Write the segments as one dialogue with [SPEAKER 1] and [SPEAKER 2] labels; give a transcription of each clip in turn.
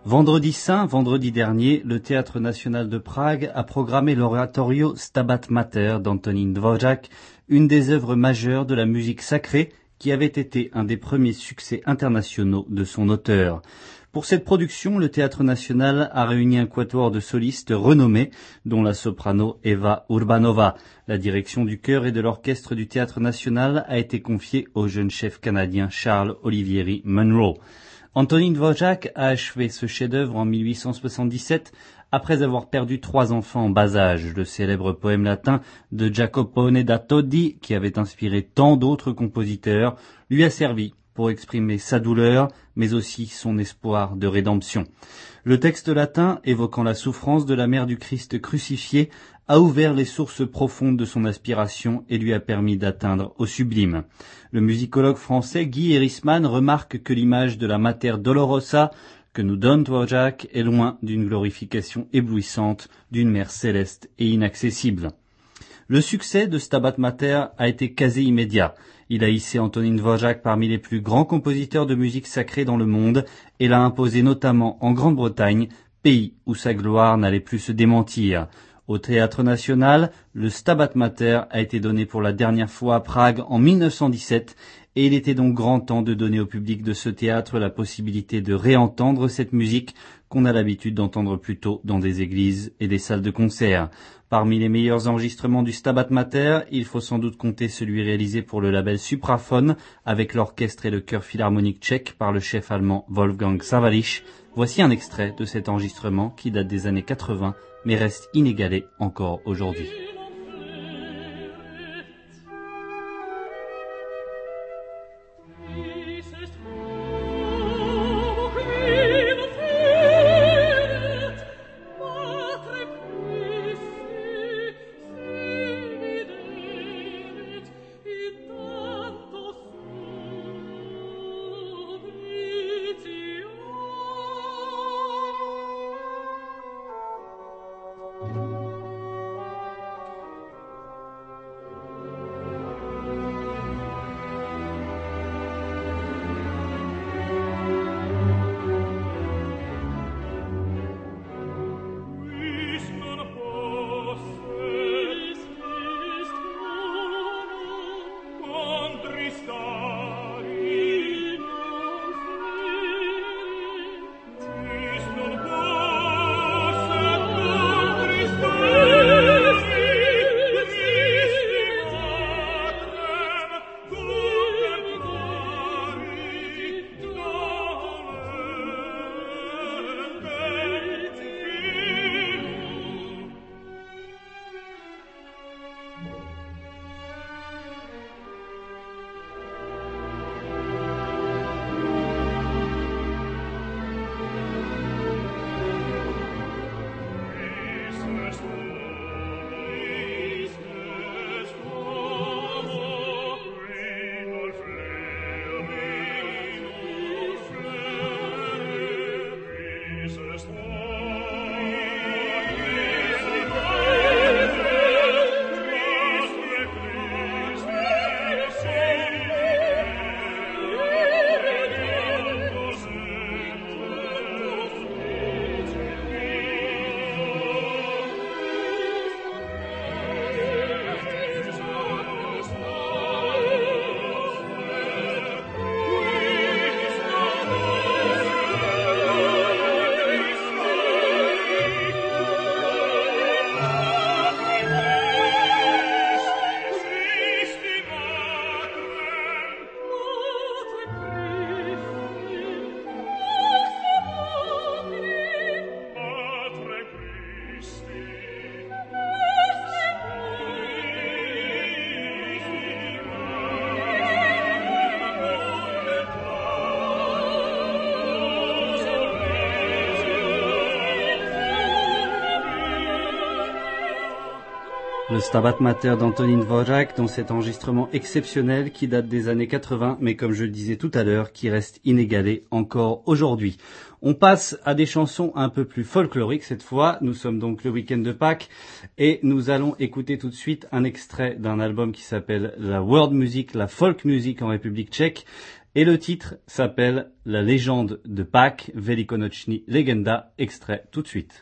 [SPEAKER 1] Vendredi saint, vendredi dernier, le Théâtre national de Prague a programmé l'oratorio Stabat Mater d'Antonín Dvořák, une des œuvres majeures de la musique sacrée qui avait été un des premiers succès internationaux de son auteur. Pour cette production, le Théâtre national a réuni un quatuor de solistes renommés, dont la soprano Eva Urbanova. La direction du chœur et de l'orchestre du Théâtre national a été confiée au jeune chef canadien Charles Olivieri Munro. Antonín Dvořák a achevé ce chef-d'œuvre en 1877 après avoir perdu 3 enfants en bas âge. Le célèbre poème latin de Jacopone da Todi, qui avait inspiré tant d'autres compositeurs, lui a servi pour exprimer sa douleur, mais aussi son espoir de rédemption. Le texte latin, évoquant la souffrance de la mère du Christ crucifié, a ouvert les sources profondes de son aspiration et lui a permis d'atteindre au sublime. Le musicologue français Guy Erisman remarque que l'image de la Mater Dolorosa que nous donne Dvořák est loin d'une glorification éblouissante d'une mère céleste et inaccessible. Le succès de Stabat Mater a été quasi immédiat. Il a hissé Antonín Dvořák parmi les plus grands compositeurs de musique sacrée dans le monde et l'a imposé notamment en Grande-Bretagne, pays où sa gloire n'allait plus se démentir. Au Théâtre national, le Stabat Mater a été donné pour la dernière fois à Prague en 1917 et il était donc grand temps de donner au public de ce théâtre la possibilité de réentendre cette musique qu'on a l'habitude d'entendre plutôt dans des églises et des salles de concert. Parmi les meilleurs enregistrements du Stabat Mater, il faut sans doute compter celui réalisé pour le label Supraphon avec l'orchestre et le chœur philharmonique tchèque par le chef allemand Wolfgang Sawallisch. Voici un extrait de cet enregistrement qui date des années 80 mais reste inégalé encore aujourd'hui. Le Stabat Mater d'Antonín Dvořák dans cet enregistrement exceptionnel qui date des années 80, mais comme je le disais tout à l'heure, qui reste inégalé encore aujourd'hui. On passe à des chansons un peu plus folkloriques cette fois. Nous sommes donc le week-end de Pâques et nous allons écouter tout de suite un extrait d'un album qui s'appelle la world music, la folk music en République tchèque. Et le titre s'appelle La légende de Pâques, Velikonoční legenda, extrait tout de suite.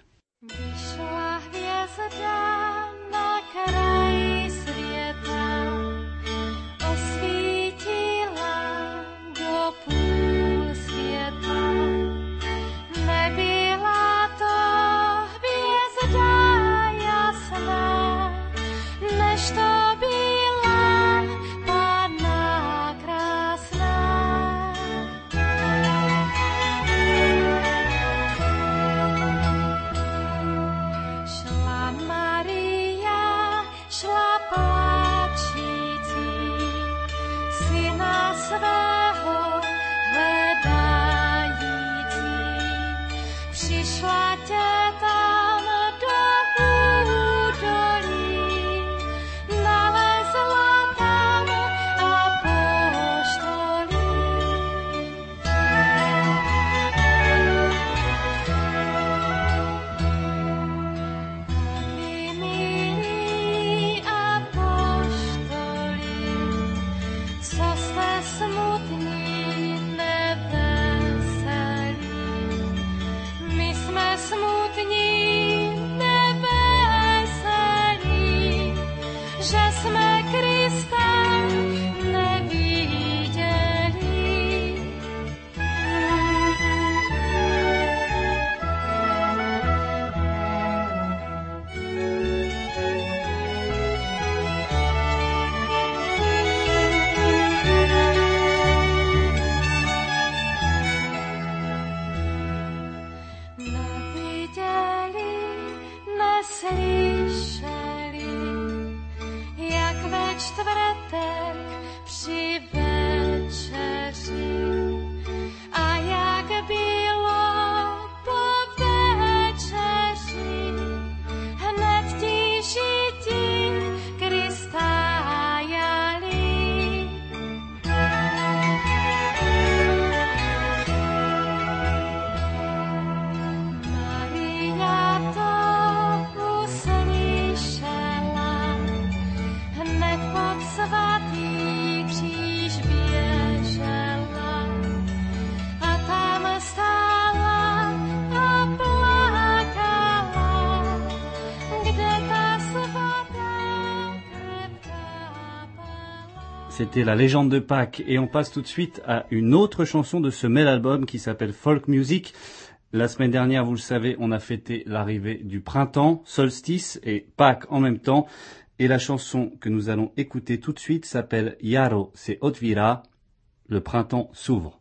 [SPEAKER 1] C'était La légende de Pâques et on passe tout de suite à une autre chanson de ce bel album qui s'appelle Folk Music. La semaine dernière, vous le savez, on a fêté l'arrivée du printemps, solstice et Pâques en même temps. Et la chanson que nous allons écouter tout de suite s'appelle Jaro se otvira, le printemps s'ouvre.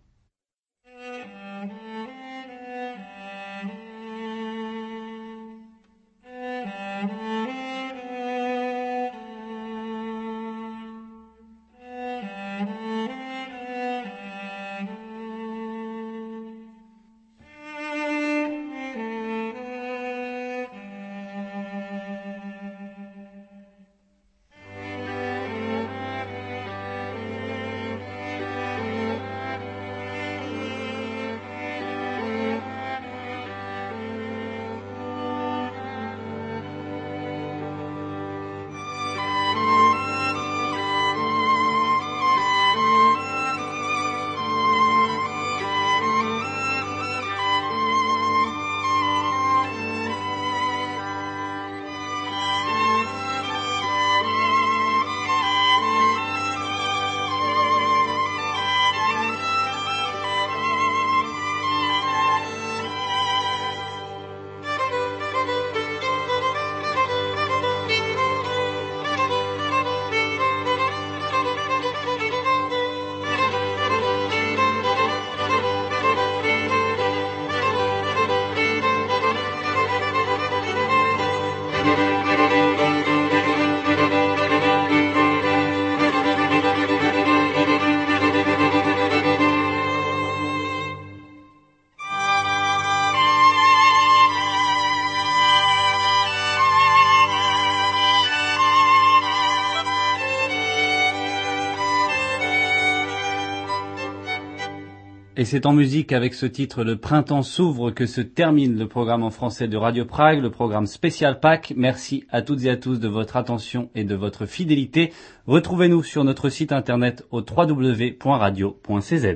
[SPEAKER 1] Et c'est en musique avec ce titre Le printemps s'ouvre que se termine le programme en français de Radio Prague, le programme spécial Pâques. Merci à toutes et à tous de votre attention et de votre fidélité. Retrouvez-nous sur notre site internet au www.radio.cz.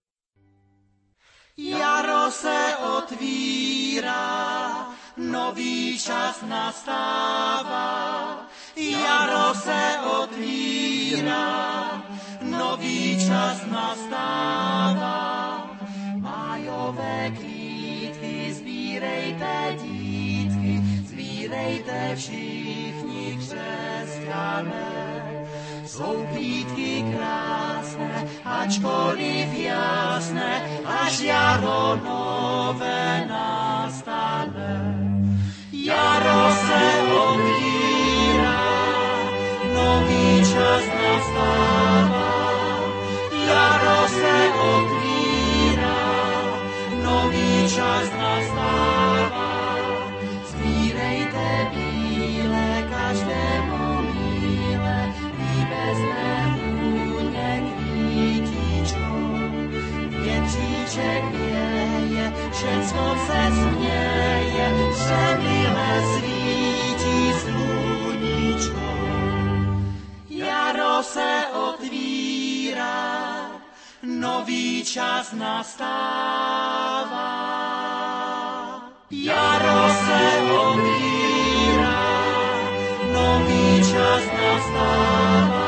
[SPEAKER 2] Jaro se otvírá, nový čas nastává. Jaro se otvírá, nový čas nastává. Májové kvítky, sbírejte dítky, sbírejte všichni křesťané. Jsou kvítky krásné, ačkoliv jasné, až jaro nové nastane. Jaro se otvírá, nový čas nastává. Jaro se otvírá, nový čas nastává. Sbírejte bílé, každému milé, líbezné vůně kvítičko. Větříček věje, všecko se směje, že milé svítí sluníčko. Jaro se otvírá, nový čas nastává. Jaro se otvírá, nový čas nastává.